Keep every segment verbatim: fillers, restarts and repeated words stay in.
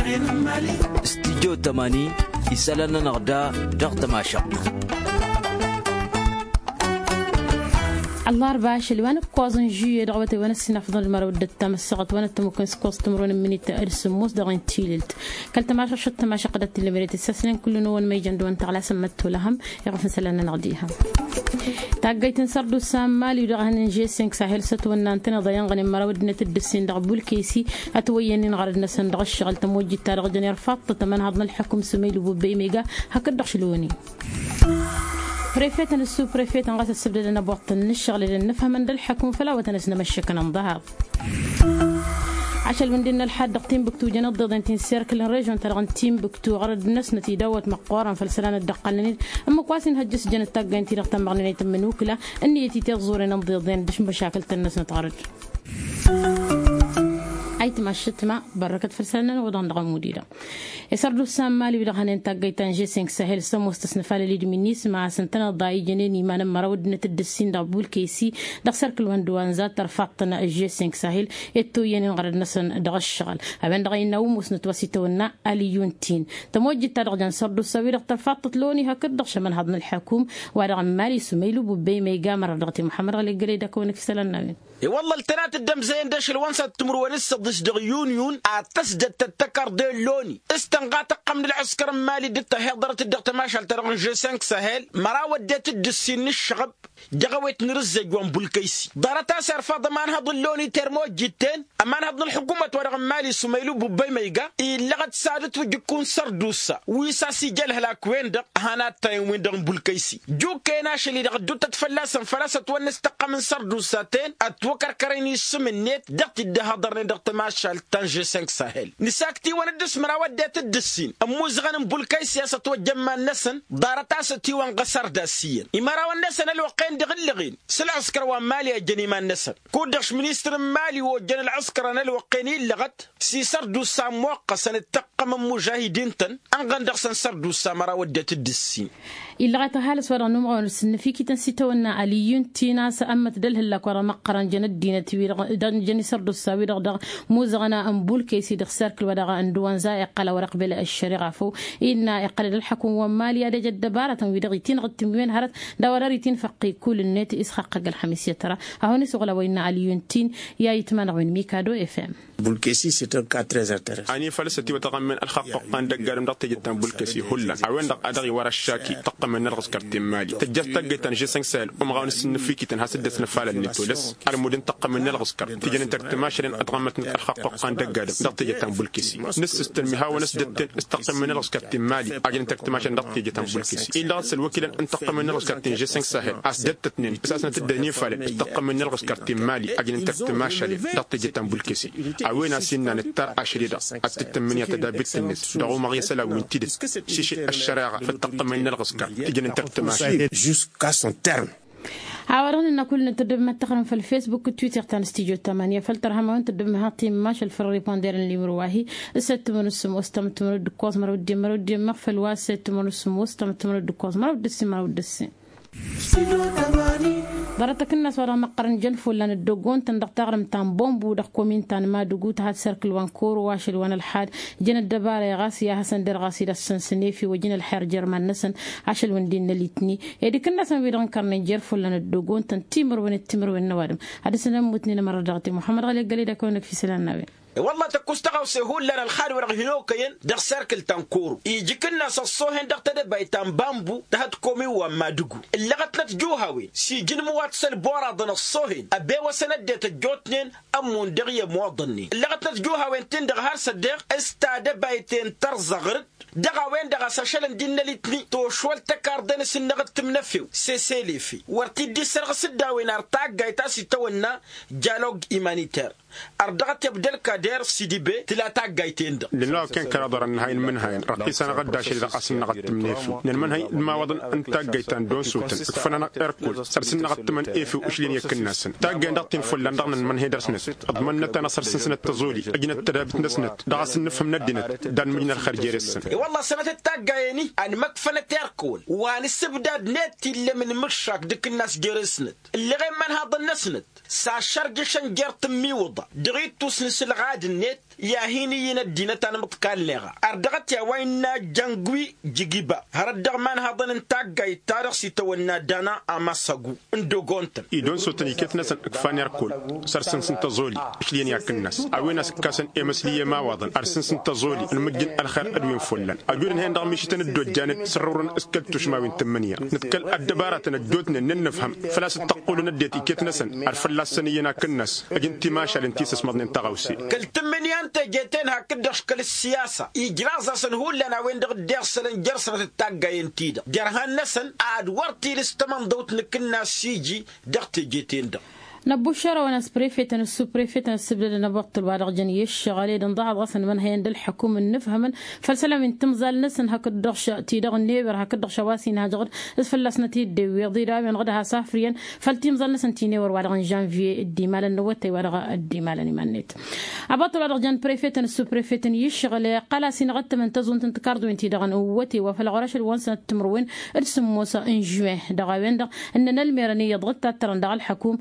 استديو ثمانين يسألنا نغدا دغت ما شق الله رباش اللي وانا كوازن جي دعوتي وانا سنفضل المرود التمسقت وانا تمكن سكوس تمرون من التأرس موس دغين تيلت كلت ماشا شط ماشا قدرت اللي مريت السسلين كل نون ما يجندو انت على سمته لهم يغفن سلنا نغديها تاقيت نسردو السام مالي ودغهن نجي سنك ساهل ستونا انتنا ضيان غني مرود نتد السين دغبول كيسي اتويني نغرد نسن دغ الشغل تموجي تارغ جنير فاط تمن هضنا الحكم سميل وبي ميجا هكذا شلوني بريفيت السو بريفيت نغاس السبب لنا بوطن الشغل اللي نفهم من الحكم فلا وتنسنا مشيك نضهر عشان من دينا الحد قتيم بكتو جنود ضد تين سيركل ريجون ترغن تيم بكتو غرد الناس نتي دوت مقارن فلسلان الدقلنين اما كواسين هجس جن التاق انتي نغتم مغنيني تمنوكلا اني يتي تغزوري نمضي ضين دش مشاكل الناس نتغرد أيت ما شتما بركة فرسلنا وضن دغم مديرة يسردو السام مالي بدغهن تاقي تنجي سينك سهل سمو استثنفال اللي دمينيس مع سنتنا ضاي جنيني ما نما رود نتد السين دابول كيسي دغ سركل واندوان زاد ترفعتنا الجي سينك سهل يتو يني نغرد نسن دغ الشغل أبن دغي نوم وسنت وسيتونا أليونتين تموجي تدغ جن سردو السوي دغ ترفعت لوني هكذا دغ شمن هضن الحكوم ودغ مالي سميلو ببي ميقا مرة دغتي محمد غالي قريدا كونك سلنا والله التنات الدم زين داش الونسة تمر ونسة ضش دغيون يون أتسجد تتكر دين لوني استنقاط من العسكر مالي دت حضرت الدقت ماشال ترى جي سانك سهل مرا وديت الدسين الشغب دغويت نرزق جوان بولكيسي دارتا سير فاضمان هذا اللوني ترمو جتين امان هذا الحكومه ورغ مالي سميلو بوباي ميغا الا غد سادت وجكون سردوسا ويسا سجل هلاك وين دق هانات تايم وين دق بولكيسي جو كيناش اللي دغ دوت تفلاسن فلاسه ونستقى من سردوساتين اتوكر كريني سمنيت دقت الدهضرني دقت ماشال تنجي سانك سهل نساكتي وندس مرا وديت الدسين اموز غنم بولكيسي ستوجما النسن دارتا ستي وان قصر داسيين امارا والنسن الوقين دغلغين سل عسكر ومالي اجني ما النسن كودش منيستر مالي وجن العسكر انا الوقيني لغت سي سردو سام موقع سنتقم مجاهدين تن ان غندق سن سردو سامرا ودت الدسين إلا غتهال سورة نمغ ونسن فيكي تنسيتونا عليون تينا سأمت دله لك ورا مقرن جند دينا تبير دان جني سردو الساوي دغ موزغنا أمبول كيسي دغ سيركل ودغ أندوان زائق على ورق بلا الشريعة فو إنا يقلل الحكم ومالي هذا جد بارة ودغ تين غد تموين هرت دوراري تين فقي كل النت إسحاق الحميسية ترى هوني سغلا وين عليون تين يا يتمنى وين ميكادو إف إم بولكيسي c'est un cas très intéressant. أني فلستي وتقمن الخط قان دقارم دقت جدا بولكيسي هلا عوين دق أدغي ورا الشاكي تقمن نرغز كرتين مالي تجت تجت جسنج سال ومغاون السن فيكي تنحسد نفال النتولس المدن تقمن نرغز كر تيجي انت تماشرين أتقمت الخط قان دقارم دقت جدا بولكيسي نس استلمها ونس جت استقمن نرغز كرتين مالي أجن انت تماشرين دقت جدا بولكيسي إلا غسل وكيل أن تقمن نرغز كرتين جسنج سهل أسدت تنين أساسا تدني فال استقمن نرغز كرتين مالي أجن انت تماشرين دقت جدا بولكيسي عوين سنة تر عشرة التمنية تدابت الناس دعوا مغي سلا وانتدس شيء الشريعة فتقم من الغسكر تجي نتقتماشي jusqu'à son terme. عاورنا إن كلنا تدب ما تقرن في الفيسبوك والتويتر تان استيجو ثمانية فلتر هم تدب ما هاتي ماش الفرري باندير اللي مرواه الست من السم واستمت من الدكوز مرود مرود مغفل واسط من السم واستمت من الدكوز مرود السم مرود السم ضرتك الناس ورا مقرن جنف ولا ندقون تندق تغرم تان بومبو دق كومين تان ما دقوت هاد سيركل وانكور واشل وانا الحاد جن الدبارة غاسي يا حسن در غاسي دسن سنيفي وجن الحير جرمان نسن عشل وندين نليتني يديك الناس ما بيدون كرن جرف ولا ندقون تن تيمر وين التمر وين النوادم هذا سنة موتني مرة دغتي محمد غالي قال لي كونك في سلام نبي والله تكوستغاو سهول لنا الخال ورغهنو كين دغ سيركل تنكور يجيك الناس الصوهن دغ تدباي تان بامبو تهت كومي وما دغو اللي غتلت جوهاوي سي جن مواتسل بورا دن الصوهن ابي وسند تجوتنين امون دغيه موضني اللي غتلت جوهاوي تن دغ هار صدق استاد بايتين ترزغرد دغا وين دغا ساشلن دين ليتني تو شوال تكار دن سنغت تمنفيو سي سيليفي ورتي دي سرغ سداوين ارتاق جايتا سي تونا جالوج ايمانيتير أردغت يبدل كادر سيدي بي تلاتا جايتين دا لله كان كرادر النهاية المنهاية رقي سنة غدا شيء رقص نغت منيفو المنهاية ما وضن أنت جايتان دون سوتن فنانا إركول سرسنا غت من إيفو وشلين يكن ناسن تاجين دقتين فلان دغنا المنهاية درسنت أضمننا تناصر سنة تزولي أجنا التدابت نسنت دغس نفهم ندينت دان من الخارجية السن والله سنة التاجيني أنا مكفنة إركول وأنا السبداد نت اللي من مشاك دك الناس جرسنت اللي غير من هذا النسنت ساشر جشن جرت ميوض دغيت توسنس الغاد النت يا هيني يندينا تانا متكالغا أردغت يا وينا جنغوي جيجيبا هردغ من هذا نتاقى التاريخ سيتونا دانا أماساقو اندوغونتن إدون سوتني كيتنا سن أكفان يركول سرسن سنتظولي إشلين ياك الناس أوينا سكاسن إمسلية ما واضن أرسن سنتظولي المجن الخير أدوين فلان أجورن هين دغ ميشتن الدود جانت سرورن اسكلتوش ما وين تمنية نتكل الدبارة الدودنا ننفهم فلا ستقولون الديتي كيتنا سن أرفلا سنينا كالناس أجنتي ماشا لنتيسس مضن تغوسي كل تمني أنت جيتين هكذا كل السياسة إجراز سن هو لنا وين دغ ديرسن جرسن التاقى ينتيدا جرهان نسن عاد ورتي لستمن دوت لكنا سيجي دغتي جيتين دغ نبو الشارع وناس بريفيتن السوبريفيتن السبل نبقت البارغ جنيه الشغالي نضع غصن من هي عند الحكومة نفهم فالسلام من تمزال نسن هكذا دغش تيدغ النيبر هكذا دغش واسين هاجغر فلسنا تيدي ويضيرا من غدها سافريا فالتمزال نسن تينيور وارغ جانفي الديمال النوتي وارغ الديمال نمانيت عبط البارغ جن بريفيتن السوبريفيتن يشغل قال سين غت من تزون تنتكاردو انتي دغ نوتي وفالغراش الوانسن تمروين ارسموسا انجوه دغاوين دغ ان الميرانيه ضغط ترن دغ الحكوم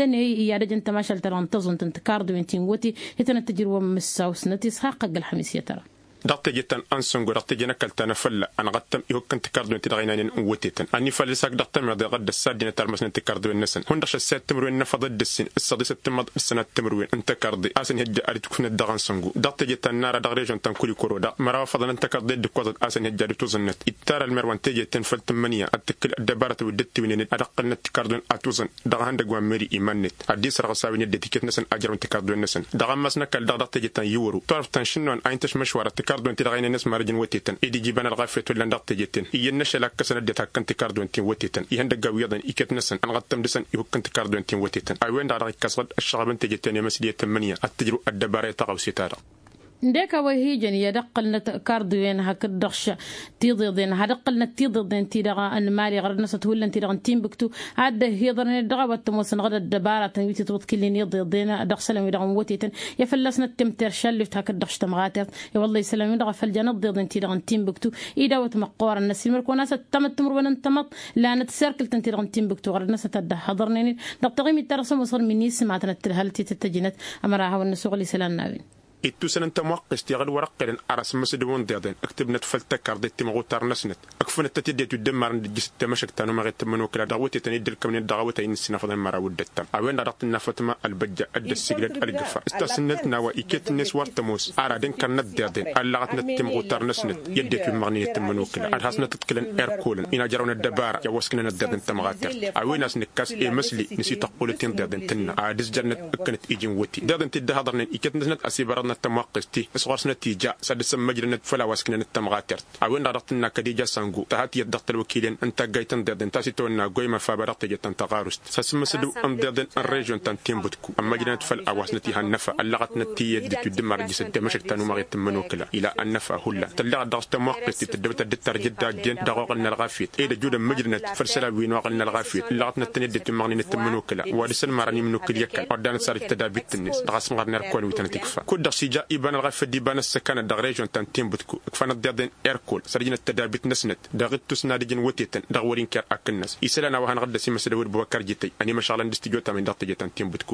هي رجن تماشل ترى انتظن تنتكاردو انتين وتي هتنا تجربة مساوس نتيس حق الحميسية ترى دقت جتن أنسونغ دقت جنا كلتنا فلا أنا قدم يهكن تكاردو انت دغينين وتيتن أني فلساك دقت ما غد السادين ترمسن تكاردو النسن هندش السات تمروين نفض الدسين الصديس التمض السنة تمروين انت كاردي أسن هج أريد تكون الدغنسونغ دقت جتن نار دغريجون تنكولي كورودا مرا فضل انت كاردي دكوزد أسن هج أريد توزنت إتار المروان تيجي تنفل تمنية أتكل الدبارة ودت وينين أدقل نتكاردو أتوزن دغهن دغوان مري إيمانت أديس رغساوين يدتيكت نسن أجر انتكاردو النسن دغمسنا كال دقت جتن يورو تعرف تنشنون أنتش مشوار كاردو انت دغين الناس مارجن وتيتن إدي جيبان الغافية ولا ندقت جتن ينش لك كسر ديتها كنت كاردو انت وتيتن يهند قويضا إكت نسن أنا قدم دسن يهكنت كاردو انت وتيتن أوين دارك كسر الشغب انت جتن يا مسلية ثمانية التجربة الدبارة تغو ستارة ديكا وهيجن يدقلنا كاردوين هكدخش تيضيضين هدقلنا تيضيضين تيدغا ان مالي غير ناس تقول انت دغن تيمبكتو عاد هيضرن دغا وتموسن غد الدباره تنويتي تبط كلين يضيضين دخسلم يدغن وتيتن يفلسنا التمتر شلفت هكدخش تمغاتر يا والله يسلم يدغا فالجنه ضيضين تيدغن تيمبكتو ايدا وتمقور الناس المركو ناس تمت تمر وننتمط لا نتسركل تنتي دغن تيمبكتو غير ناس تد حضرني دقتغي ترسم وصل مني سمعت الترهلتي تتجنت امرها والنسوق اللي سلامنا إتوسن أنت موقس تيغل ورق لن أرس مسدون ديادين أكتبنا تفلتك أرضي تمغو تارنسنت أكفن تتدي تدمر نجس تمشك تانو ما غيتمنو كلا دعوتي تنيد الكمن الدعوتي إن السنة فضل مرا ودتم أوين رقت النفتما البجة أدى السجلات الجفا استسنتنا وإكيت الناس وارتموس أرادين كانت ديادين ألغتنا تمغو تارنسنت يدي في المغنية تمنو كلا أرهاسنا تتكلن إيركولن إن جرون الدبار يوسكنا الديادين تمغاتر أوين ناس نكاس إيه مسلي نسي تقولتين ديادين تنا عادس جرنت أكنت إيجين وتي ديادين تدى هضرن إكيت نسنت أسيبارنا التموقستي اسغرسنا تيجا سادسم مجرنت فلا واسكنا التمغاتر أوين رقتنا كديجا سانغو تهاتي الضغط الوكيلين أنت جايتن ديادين تاسي تونا قويما فابرات جتن تغارست ساسم سدو أم ديادين الريجون تنتين بتكو أما جرنت فل أواسنتي هالنفا اللغتنا تي دي تدمر جس الدمشق تانو ما غيتمنو كلا إلى النفا هلا تلغ الضغط التموقستي تدبت الدتر جدا جين دغوغلنا الغافيت إذا جودا مجرنت فرسلا وين وغلنا الغافيت لغتنا التندي تمغني نتمنو كلا ودسن مراني منو كليكل ودان صار التدابيت الناس دغاس مغرنا ركول وتنتكفى كود سيجا يبان الغافيت دي بان السكان الدغريجون تنتين بتكو كفانا ديادين إيركول سرجنا التدابيت نسنت دغت تسنا دجن وتيتن دغورين كار أكنس يسلنا وهن غدا سي مسدور بوكر جيتي أني ما شاء الله ندستيجوتا من دغت جتن تين بتكو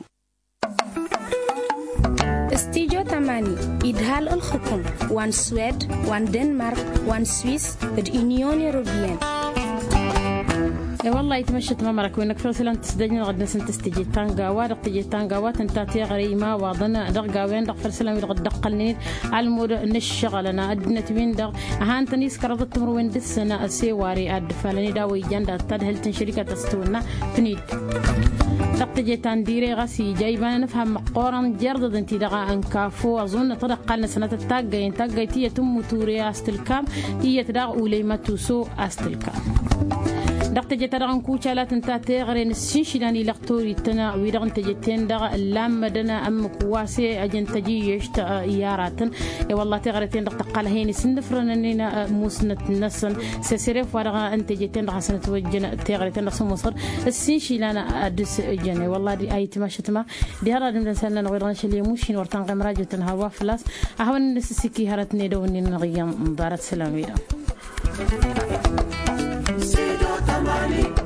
استيجو تماني إدهال الخطم وان سويد وان دنمارك وان سويس اليونيون يوروبيان يا والله يتمشى تمامرك وينك فرسلان تسدجن غد نسن تستجي تانغا وادق تجي تانغا واتنتاتي غريما وضنا دغا وين دق فرسلان يغد دقلنين على المود نشغلنا ادنت وين دغ هان تنيس كرضت تمر وين دسنا اسيواري اد فلني داوي جندا تدهل تنشركه تستونا تنيد دق تجي تانديري غسي جايبان نفهم قورن جرد انت دغا انكافو اظن تدقلنا سنه التاغا تاغا تي تم توري استلكام هي تدغ اوليما توسو استلكام دقت جتران كوشالات انتاتي غرين السنشلاني لقطوري تنا ويرغن تجتين دغ اللام مدنا ام كواسي اجن تجي يشت اياراتن يا والله تغرتين دقت قال هيني سنفرن اننا موسنت نسن سسرف ورغا انت جتين دغ سنه توجن تغرتين دغ مصر السنشلانا ادس جن والله دي اي تماشتما دي هرا دم سنن ويرغن شلي موشين ورتان قمراجه هوا فلاس اهون نسسكي هرتني دوني نغيم مباراه سلاميرا Tamani